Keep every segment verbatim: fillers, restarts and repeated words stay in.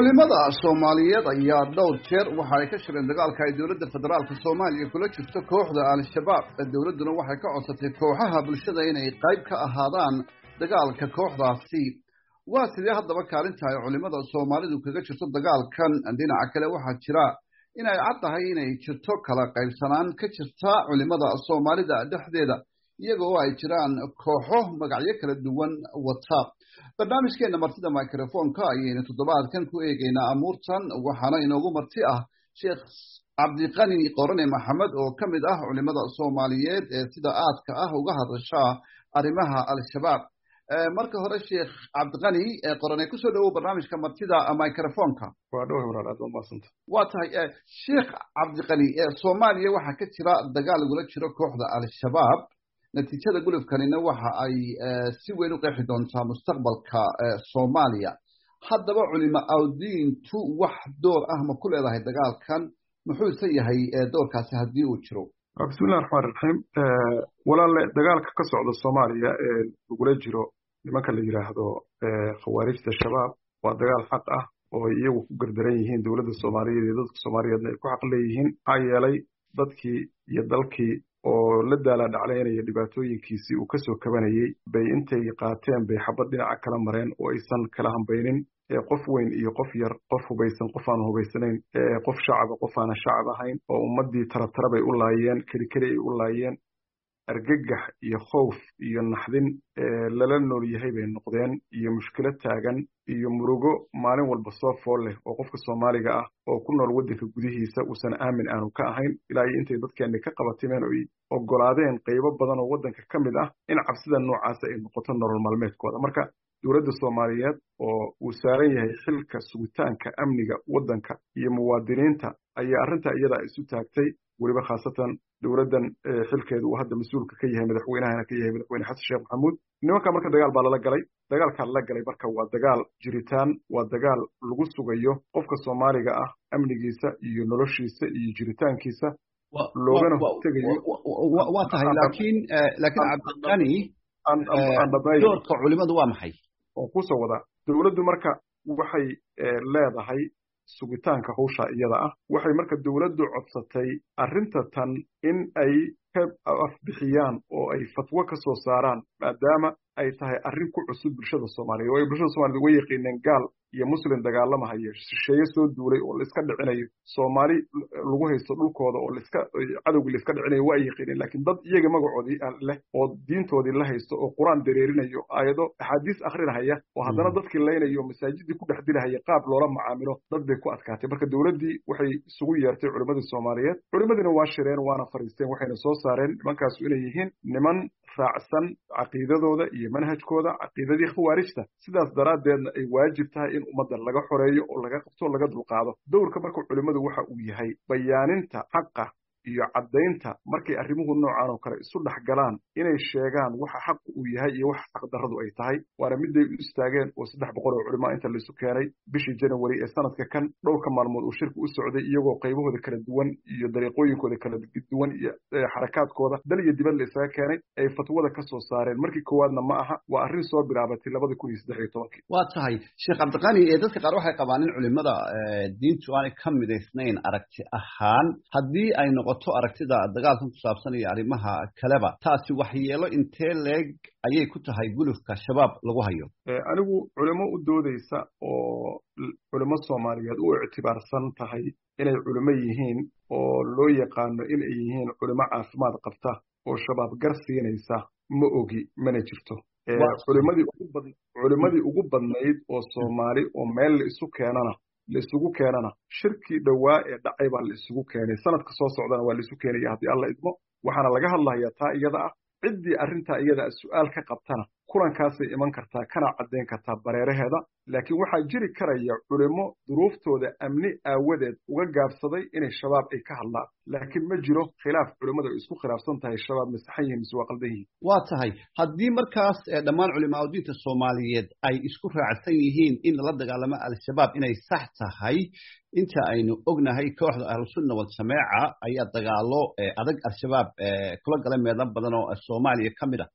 culimada Soomaaliyeed ayaa dhowr jeer waxa ay ka shireen dagaalka ay dawladda federaalka Soomaaliya kula jirto kooxda Al-Shabaab. Dawladuna waxay ka codsatay kooxaha bulshada inay qayb ka ahaadaan dagaalka kooxdaasi. Waa sidee haddaba kaalinta ay culimada Soomaalidu kaga jirto dagaalkan? Dhinaca kale waxaa jira in ay cad tahay inay jirto kala qaybsanaan ka jirta culimada Soomaalida dhexdeeda, iyagoo ay jiraan kooxo magacyo kala duwan wata. barnaamijkeena martida microphone-ka ayaynu toddobaadkan ku eegaynaa amuurtan, waxaana inoogu marti ah Sheekh Cabdiqani Qorane Maxamed oo ka mid ah culimada Soomaaliyeed ee sida aadka ah uga hadasha arrimaha Al-Shabaab. marka hore Sheekh Cabdiqani Qorane ku soo dhawow barnaamijka martida microphone-ka. waa dhaw walaal aad u maasanta. waa tahay Sheekh Cabdiqani, Soomaaliya waxaa ka jira dagaal lagula jiro kooxda Al-Shabaab. natiijada gulufkanina waxa ay si weyn u qeexi doontaa mustaqbalka Soomaaliya. haddaba culimo awdiintu wax door ah ma ku leedahay dagaalkan? muxuuse yahay doorkaasi haddii uu jiro? bismillahi raxmaani raxiim. walaale dagaalka ka socda Soomaaliya ee lagula jiro nimanka la yidhaahdo khawaarijta shabaab waa dagaal xaq ah oo iyagu ku gardaran yihiin dowladda Soomaaliyeed iyo dadka Soomaaliyeedna ay ku xaq leeyihiin. maxaa yeelay dadkii iyo dalkii oo la daala dhacleynaya dhibaatooyinkiisii uu kasoo kabanayay bay intay qaateen bay xabad dhinaca kala mareen oo aysan kala hambaynin qof weyn iyo qof yar, qof hubaysan qof aan hubaysanayn, qof shacaba qof aana shacab ahayn, oo ummadii taratara bay u laayeen, keli keli ay u laayeen. argagax iyo khowf iyo naxdin lala nool yahay bay noqdeen, iyo mushkilad taagan iyo murugo maalin walba soo fool leh oo qofka Soomaaliga ah oo ku nool waddanka gudihiisa uusan aamin aanu ka ahayn ilaa iyo intay dadkeena ka qabatimeen oo ay ogolaadeen qaybo badan oo waddanka ka mid ah in cabsida noocaas ay noqoto nolol maalmeedkooda. marka dowladda Soomaaliyeed oo uu saaran yahay xilka sugitaanka amniga waddanka iyo muwaadiniinta ayaa arrinta iyada isu taagtay, weliba khaasatan dowladdan xilkeedu uu hadda mas-uulka ka yahay madaxweynahana ka yahay madaxweyne xasan sheekh maxamuud. nimanka marka dagaal baa lala galay. dagaalkaa lala galay marka waa dagaal jiritaan, waa dagaal lagu sugayo qofka Soomaaliga ah amnigiisa iyo noloshiisa iyo jiritaankiisa loogana hortegayo. waa tahay laakiin laakiin Cabdiqani, doorka culimadu waa maxay? oo kusoo wadaa dowladdu marka waxay leedahay sugitaanka hawsha iyada ah. waxay marka dowladdu codsatay arrinta tan in ay ka afbixiyaan oo ay fatwo ka soo saaraan, maadaama ay tahay arrin ku cusub bulshada Soomaaliyeed. oo ay bulshada Soomaaliyeed way yaqiineen gaal iyo muslim dagaalamahaya, shisheeye soo duulay oo la iska dhicinayo, Soomaali lagu haysto dhulkooda oo la iska cadowga la iska dhicinayo waa yaqiineen. laakiin dad iyaga magacoodii leh oo diintoodii la haysto oo quraan dareerinayo, aayado axaadiis akhrinahaya oo haddana dadkii leynayo masaajidii ku dhex dilahaya qaab loola macaamilo dad bay ku adkaatay. marka dowladdii waxay isugu yeertay culimadii Soomaaliyeed. culimadiina waa shireen waana fariisteen, waxayna soo saareen nimankaasu inay yihiin niman raacsan caqiidadooda iyo manhajkooda, caqiidadii khawaarijta. sidaas daraaddeedna ay waajib tahay in ummadda laga xoreeyo oo laga qabto laga dulqaado. dowrka marka culimadu waxa uu yahay bayaaninta xaqa iyo caddaynta markay arrimuhu noocan oo kale isu dhex galaan, inay sheegaan waxa xaqu uu yahay iyo waxa xaqdarradu ay tahay. waana miday u istaageen oo saddex boqol oo culimo inta laysu keenay bishii January ee sanadka kan dhowrka maalmood uu shirku u socday, iyagoo qaybahooda kala duwan iyo dariiqooyinkooda kala duwan iyo xarakaadkooda dal iyo dibad la isaga keenay ay fatwada ka soo saareen. markii koowaadna ma aha, waa arrin soo bilaabatay labada kun iyo saddex iyo tobankii. waa tahay Sheekh Cabdiqani, ee dadka qaar waxay qabaan in culimada diintu aanay ka midaysnayn aragti ahaan. haddii ay noqoto aragtida dagaalkan ku saabsan iyo arrimaha kaleba, taasi waxyeelo intee leeg ayay ku tahay gulufka shabaab lagu hayo? anigu culimo u doodaysa oo culimo Soomaaliyeed u ictibaarsan tahay inay culimo yihiin oo loo yaqaano inay yihiin culimo caafimaad qabta oo shabaab gar siinaysa ma ogi, mana jirto. culimadii ugu bad culimadii ugu badnayd oo Soomaali oo meel la isu keenana la isugu keenana shirkii dhawaa ee dhacay baa la isugu keenay. sanadka soo socdana waa la isu keenaya haddii alla idmo. waxaana laga hadlayaa taa iyada ah. ciddii arrintaa iyada ah su-aal ka qabtana kulankaasay iman kartaa kana caddayn kartaa bareeraheeda. laakiin waxaa jiri karaya culimo duruuftooda amni aawadeed uga gaabsaday inay shabaab ay ka hadlaan, laakiin ma jiro khilaaf culimada ay isku khilaafsan tahay shabaab ma saxan yihiin mise waa qaldan yihiin. waa tahay haddii markaas dhammaan culimaa diinta Soomaaliyeed ay isku raacsan yihiin in la dagaalamo Al-Shabaab inay sax tahay, inta aynu ognahay kooxda Ahlusunna wal Jamaaca ayaa dagaalo adag Al-Shabaab kula galay meelo badan oo Soomaaliya ka mid ah.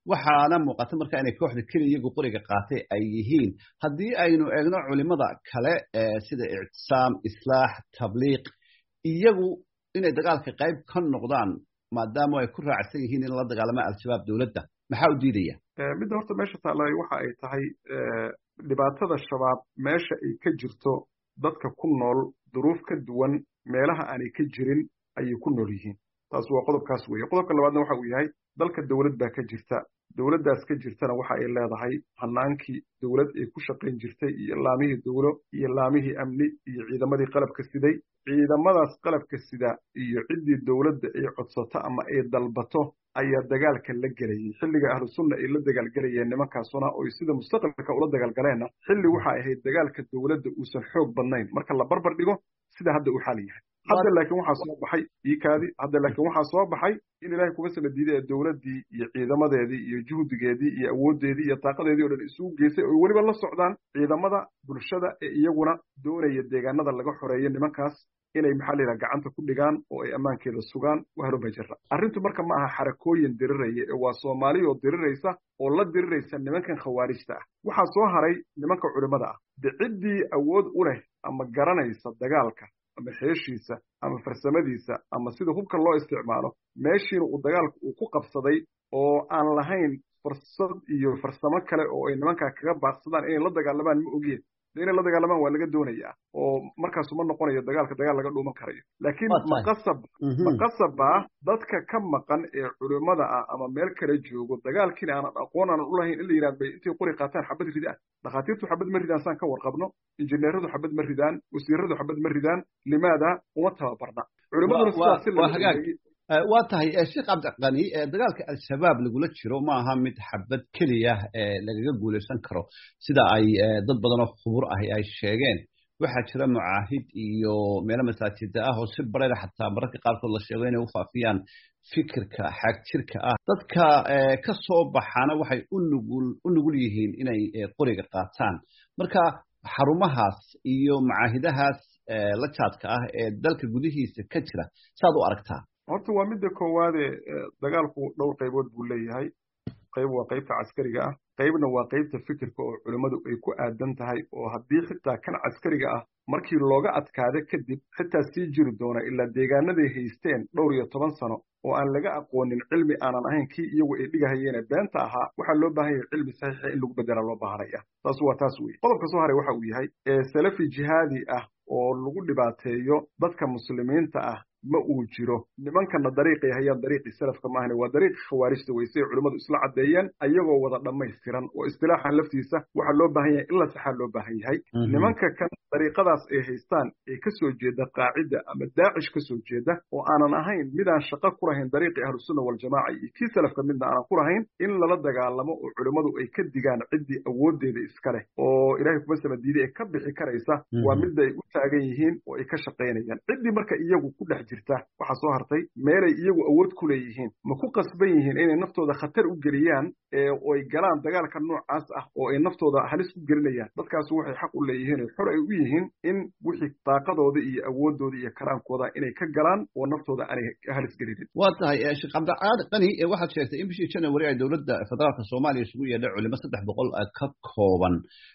waxaana muuqata marka inay kooxda keliya iyagu qoriga qaatay ay yihiin haddii aynu eegno culimada kale sida ictisaam islaax tabliiq iyagu inay dagaalka qayb ka noqdaan maadaama ay ku raacsan yihiin in la dagaalamo al-shabaab dowladda maxaa u diidaya midda horta meesha taallay waxa ay tahay dhibaatada shabaab meesha ay ka jirto dadka ku nool duruuf ka duwan meelaha aanay ka jirin ayay ku nool yihiin taas waa qodobkaas weeye qodobka labaadna waxa uu yahay dalka dowlad baa ka jirta dowladdaas ka jirtana waxa ay leedahay hanaankii dowlad ay ku shaqayn jirtay iyo laamihii dowlo iyo laamihii amni iyo ciidamadii qalabka siday ciidamadaas qalabka sida iyo ciddii dowladda ay codsato ama ay dalbato ayaa dagaalka la gelayay xilliga ahlu sunna ay la dagaalgelayeen nimankaasuna oo sida mustaqbalka ula dagaalgaleenna xilli waxa ahayd dagaalka dowladda uusan xoog badnayn marka la barbar dhigo sida hadda uu xal yahay hadda laakiin waxaa soo baxay iikaadi hadda laakiin waxaa soo baxay in ilaahay kuma sala diiday dowladdii iyo ciidamadeedii iyo juhdigeedii iyo awooddeedii iyo taaqadeedii oo dhan isugu geysay oo weliba la socdaan ciidamada bulshada ee iyaguna doonaya deegaanada laga xoreeyo nimankaas inay maxaa la yidhaha gacanta ku dhigaan oo ay ammaankeeda sugaan wahlo bajara arrintu marka ma aha xarakooyin diriraya ee waa soomaali oo diriraysa oo la diriraysa nimankan khawaarijta ah waxaa soo haray nimanka culimmada ah de ciddii awood u leh ama garanaysa dagaalka ama xeeshiisa ama farsamadiisa ama sida hubka loo isticmaalo meeshiina uu dagaalku uu ku qabsaday oo aan lahayn fursad iyo farsamo kale oo ay nimankaa kaga baaqsadaan inay la dagaalamaan ma ogeen inay la dagaalamaan waa laga doonayaa oo markaasu ma noqonayo dagaalka dagaal laga dhuuman karayo laakiin maqasab maqasaba dadka ka maqan ee culimmada ah ama meel kale joogo dagaalkiina aanan aqoon aanan u lahayn in la yidhahdo bay intay qori qaataan xabad ridaan dhakhaatiirtu xabad ma ridaan saan ka warqabno injineeradu xabad ma ridaan wasiiradu xabad ma ridaan limaada uma tababarna culimmaduna sidaas si laga waa tahay sheekh cabdiqani dagaalka al-shabaab lagula jiro ma aha mid xabad keliya lagaga guulaysan karo sida ay dad badan oo khubur ahi ay sheegeen waxaa jira mucaahid iyo meelo masaajida ah oo si barayra xataa mararka qaarkood la sheego inay u faafiyaan fikirka xaagjirka ah dadka ka soo baxaana waxay u nugul u nugul yihiin inay qoriga qaataan marka xarumahaas iyo macaahidahaas la jaadka ah ee dalka gudihiisa ka jira saad u aragtaa horta waa midda koowaade dagaalku dhowr qaybood buu leeyahay qayb waa qaybta caskariga ah qaybna waa qaybta fikirka oo culimmadu ay ku aadan tahay oo haddii xitaa kan caskariga ah markii looga adkaado kadib xitaa sii jiri doona ilaa deegaanaday haysteen dhowr iyo toban sano oo aan laga aqoonin cilmi aanan ahayn kii iyagu ay dhigahayeene beenta ahaa waxaa loo baahan yahay cilmi saxiixa in lagu bedela loo baahanaya taas waa taas weye qodobka soo haray waxa uu yahay salafi jihaadi ah oo lagu dhibaateeyo dadka muslimiinta ah ma uu jiro nimankana dariiqay hayaan dariiqii salafka maahane waa dariiqii khawaarijta weysay culimmadu isla caddeeyeen ayagoo wada dhammaystiran oo istilaaxan laftiisa waxaa loo baahan yahay in la saxaa loo baahan yahay nimanka kan dariiqadaas ay haystaan ee ka soo jeeda qaacida ama daacish ka soo jeeda oo aanan ahayn midaan shaqo ku lahayn dariiqii ahlusunna waljamaaca iyo kii salafka midna aanan ku lahayn in lala dagaalamo oo culimmadu ay ka digaan ciddii awooddeeda iska leh oo ilaahay kuma samadiiday ee ka bixi karaysa waa midda ay u taagan yihiin oo ay ka shaqaynayaan ciddii marka iyagu ku dhex jirta waxaa soo hartay meelay iyagu awood ku leeyihiin ma ku qasban yihiin inay naftooda khatar u geliyaan oo ay galaan dagaalka noocaas ah oo ay naftooda halis u gelinayaan dadkaas waxay xaq u leeyihiin oo xor ay u yihiin in wixii daaqadooda iyo awooddooda iyo karaankooda inay ka galaan oo naftooda aanay halis gelinin waa tahay sheekh cabdicaali qani waxaad sheegtay in bishii january ay dowladda federaalka soomaaliya isugu yeedhay culimo saddex boqol ka kooban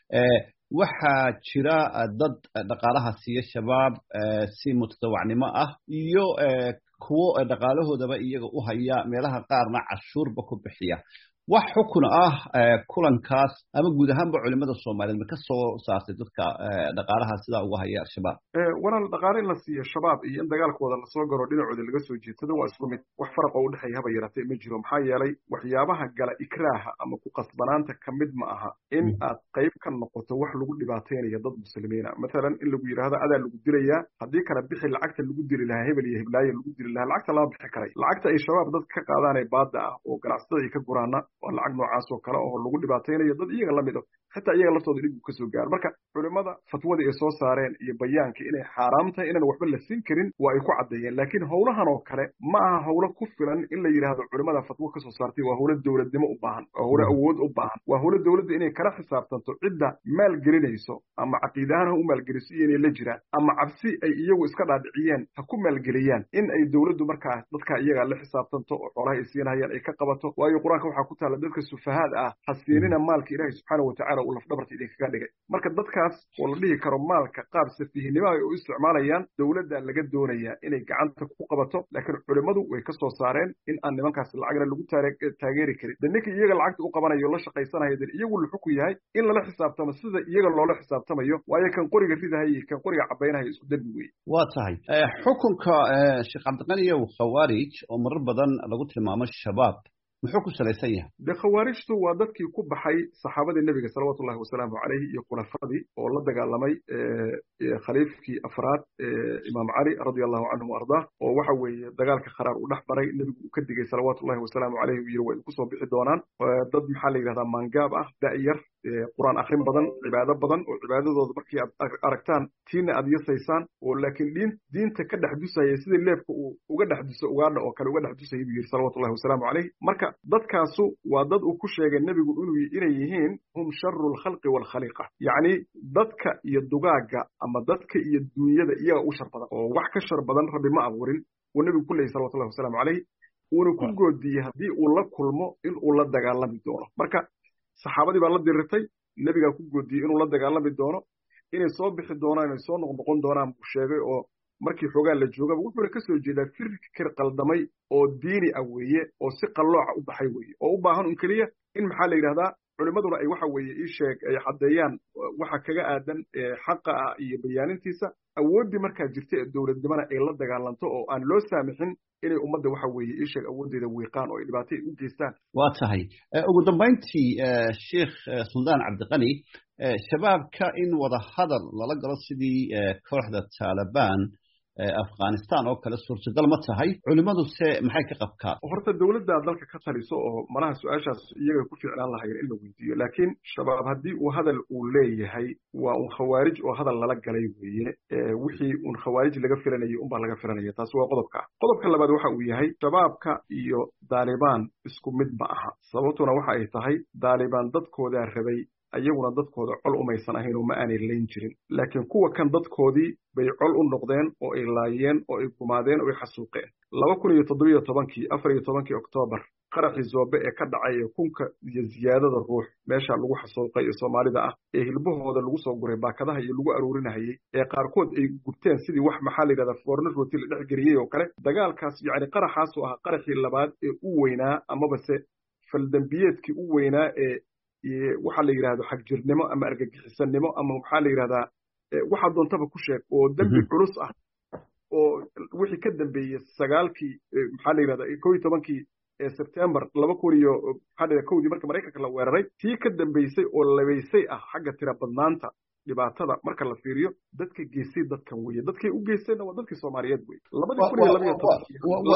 waxaa jira dad dhaqaalaha siiya shabaab si mutadawacnimo ah iyo kuwo dhaqaalahoodaba iyaga u haya meelaha qaarna cashuurba ku bixiya wax xukun ah kulankaas ama guud ahaanba culimada soomaaliyeed ma ka soo saartay dadka dhaqaalaha sidaa uga haya al-shabaab walaal dhaqaale in la siiyo shabaab iyo in dagaalkooda lasoo garo dhinacooda laga soo jeedsado waa isku mid wax faraq oo u dhexeeya haba yaratee ma jiro maxaa yeelay waxyaabaha gala ikraaha ama ku qasbanaanta ka mid ma aha in aad qayb ka noqoto wax lagu dhibaateynayo dad muslimiina mathalan in lagu yidhaahdo adaa lagu dilayaa haddii kale bixi lacagta lagu dili lahaa hebel iyo heblaaye lagu dili lahaa lacagta lama bixi karay lacagta ay shabaab dad ka qaadaanee baada ah oo ganacsatada ay ka guraana waa lacag noocaas oo kale oo lagu dhibaateynayo dad iyaga la mid ah xitaa iyaga laftooda dhib uu ka soo gaaro marka culimmada fatwadii ay soo saareen iyo bayaankii inay xaaraam tahay inaan waxba la siin karin waa ay ku caddeeyeen laakiin howlahan oo kale ma aha howlo ku filan in la yidhaahdo culimmada fatwo ka soo saartay waa howlo dowladnimo u baahan waa howlo awood u baahan waa howlo dowladda inay kala xisaabtanto cidda maalgelinayso ama caqiidahaan ha u maalgeliso iyo inay la jiraan ama cabsi ay iyagu iska dhaadhiciyeen ha ku maalgeliyaan in ay dowladdu markaa dadka iyaga la xisaabtanto oo xoolaha ay siinayaan ay ka qabato waayo qur-aanka waxaa ku taala kale dadka sufahaad ah hasiinina maalka ilaahay subxaanahu watacaala uu lafdhabarta idinkaga dhigay marka dadkaas oo la dhihi karo maalka qaab safiihnimo ay u isticmaalayaan dowladda laga doonayaa inay gacanta ku qabato laakiin culimmadu way ka soo saareen in aan nimankaas lacagna lagu taageeri karin de ninka iyaga lacagta u qabanayo la shaqaysanaya de iyagu luxuku yahay in lala xisaabtamo sida iyaga loola xisaabtamayo waayo kan qoriga ridahay iyo kan qoriga cabaynahaya isku dembi weye waa tahay xukunka sheekh cabdiqani iyo khawaarij oo marar badan lagu tilmaamo shabaab muxuu ku salaysan yahay de khawaarijtu waa dadkii ku baxay saxaabadii nebiga salawaatu ullahi wasalaamu calayhi iyo khulafadii oo la dagaalamay khaliifkii afraad imaam cali radia allahu canhu ardaa oo waxa weeye dagaalka kharaar u dhex maray nebigu uu ka digay salawaatu ullahi wasalaamu calayhi uu yidhi way kusoo bixi doonaan dad maxaa la yidhahdaa maangaab ah da'yar qur'aan akhrin badan cibaado badan oo cibaadadooda markii aad aragtaan tiina aad yasaysaan oo laakiin diin diinta ka dhex dusaya sidii leebka uu uga dhex duso ugaadha oo kale uga dhex dusayay buu yidhi salawatu ullahi wasalaamu calayhi marka dadkaasu waa dad uu ku sheegay nebigu inuu inay yihiin hum sharu lkhalqi waalkhaliiqa yacni dadka iyo dugaagga ama dadka iyo duunyada iyaga u shar badan oo wax ka shar badan rabbi ma abuurin uu nebigu ku leeyay salawatu ullahi wasalaamu calayhi uuna ku goodiyey haddii uu la kulmo in uu la dagaalami doono marka saxaabadii baa la dirirtay nebigaa ku goodiyey inuu la dagaalami doono inay soo bixi doonaan inay soo noqnoqon doonaan buu sheegay oo markii xoogaa la joogaba wuxuuna ka soo jeedaa fikir qaldamay oo diini ah weeye oo si qallooca u baxay weeye oo u baahan un keliya in maxaa la yidhahdaa culimmaduna ay waxa weeye ii sheeg ay caddeeyaan waxa kaga aadan xaqa ah iyo bayaanintiisa awooddii markaa jirta ee dowladnimana ay la dagaalanto oo aan loo saamixin inay ummadda waxa weeye ii sheeg awooddeeda wiiqaan oo ay dhibaato u geystaan waa tahay ugu dambayntii sheekh suldaan cabdiqani shabaabka in wada hadal lala galo sidii kooxda taalibaan afghanistan oo kale suurtagal ma tahay culimmadu se maxay ka qabkaan horta dowladda dalka ka taliso oo malaha su-aashaas iyaga ku fiicnaan lahayn in la weydiiyo laakiin shabaab haddii uu hadal uu leeyahay waa un khawaarij oo hadal lala galay weeye wixii un khawaarij laga filanayay unbaa laga filanaya taasi waa qodobka ah qodobka labaad waxa uu yahay shabaabka iyo daalibaan isku mid ma aha sababtuna waxa ay tahay daalibaan dadkoodaa rabay ayaguna dadkooda col umaysan ahayn oo ma aanay layn jirin laakiin kuwa kan dadkoodii bay col u noqdeen oo ay laayeen oo ay gumaadeen oo ay xasuuqeen laba kun iyo toddobiyo tobankii afar iyo tobankii oktoobar qaraxii zoobe ee ka dhacay ee kunka iyo ziyaadada ruux meesha lagu xasuuqay ee soomaalida ah ee hilbahooda lagu soo guray baakadaha iyo lagu aruurinahayey ee qaarkood ay gubteen sidii wax maxaa la yidhahdaa foorno rooti la dhex geliyey oo kale dagaalkaas yacni qaraxaasu ahaa qaraxii labaad ee u weynaa amabase faldembiyeedkii u weynaa ee waxaa la yidhahdo xagjirnimo ama argagixisanimo ama maxaa la yidhahdaa waxaa doontaba ku sheeg oo dembi culus ah oo wixii ka dambeeyey sagaalkii maxaa la yidhahdaa kow iyo tobankii sebtembar laba kun iyo maxaa la yidhahdaa kowdii marka maraykanka la weeraray tii ka dambeysay oo labaysay ah xagga tira badnaanta dhibaatada marka la fiiriyo dadka geysay dadkan weeye dadkay u geysteenna waa dadkii soomaaliyeed weye labadii kun iyo labaiyo tobankii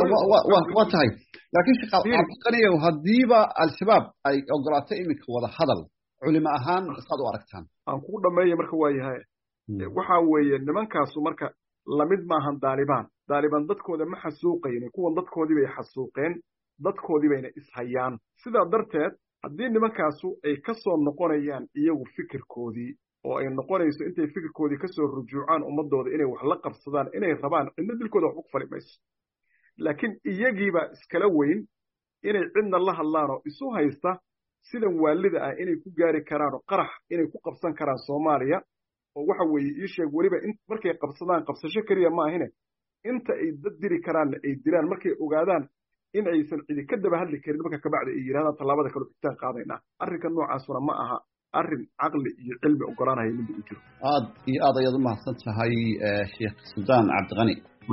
waa tahay laakiin sheekh cabdiqaniyow haddiiba al-shabaab ay ogolaato iminka wada hadal culimo ahaan saad u aragtaan aan kugu dhameeya marka waa yahay waxa weeye nimankaasu marka lamid maahan daalibaan daalibaan dadkooda ma xasuuqayne kuwan dadkoodii bay xasuuqeen dadkoodii bayna ishayaan sidaa darteed haddii nimankaasu ay ka soo noqonayaan iyagu fikirkoodii oo ay noqonayso intay fikirkoodii ka soo rujuucaan ummadooda inay wax la qabsadaan inay rabaan cidna dilkooda wax u fali mayso laakiin iyagiiba iskala weyn inay cidna la hadlaan oo isu haysta sidan waalida ah inay ku gaari karaan oo qarax inay ku qabsan karaan soomaaliya oo waxa weeye ii sheeg weliba markay qabsadaan qabsasho keliya ma ahine inta ay dad diri karaanna ay dilaan markay ogaadaan in aysan cidi ka daba hadli karin marka kabacdi ay yidhahdaan tallaabada kale xitaan qaadaynaa arrinka noocaasuna ma aha arrin caqli iyo cilmi ogolaanaya midda u jiro aad iyo aad ayaad u mahadsan tahay sheekh suldaan cabdiqani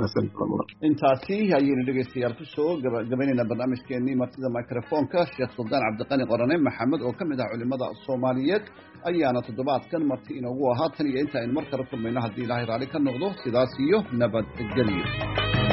intaasi ayaynu dhegeystayaal ku soo gabagabaynaynaa barnaamijkeenii martida microfonka sheekh suldaan cabdiqani qorane maxamed oo ka mid ah culimada soomaaliyeed ayaana toddobaadkan marti inoogu ahaa tan iyo inta aynu mar kale kulmayno haddii ilaahay raalli ka noqdo sidaas iyo nabadgelyo